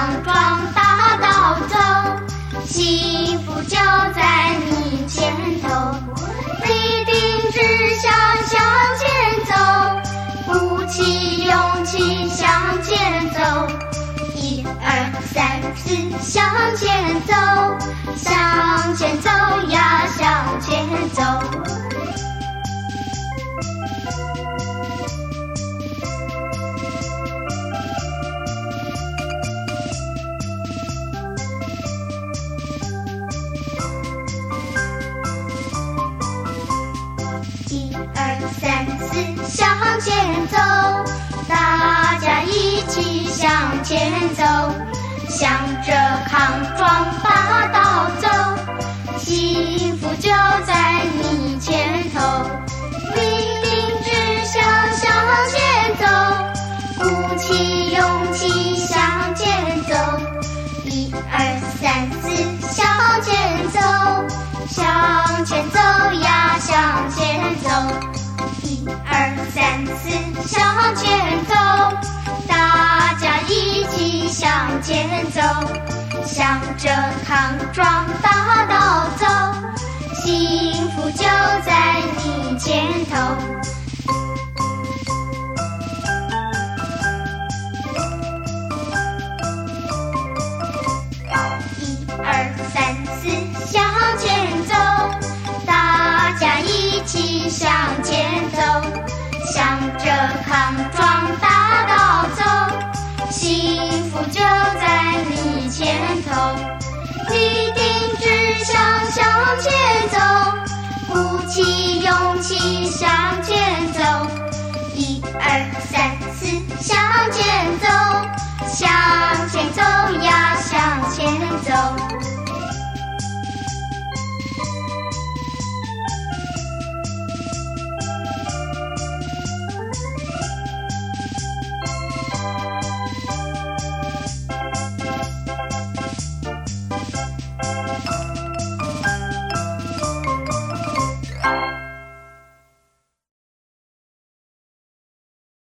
康庄大道走，幸福就在你前头，立定志向向前走，鼓起勇气向前走，1、2、3、4，向前走，向前走呀，向前走。1、2、3、4，向前走，大家一起向前走，向着康庄大道走，幸福就在你前头，立定志向向前走，鼓起勇气向前走，1、2、3、4，向前走，向前走呀，向前走，1、2、3、4，向前走，大家一起向前走，向着康庄大道走，幸福就在你前头。1、2、3、4，向前走，大家一起向前走，向着康庄大道走，幸福就在你前头，立定志向向前走，鼓起勇气向前走，1、2、3、4，向前走，向前走呀，向前走。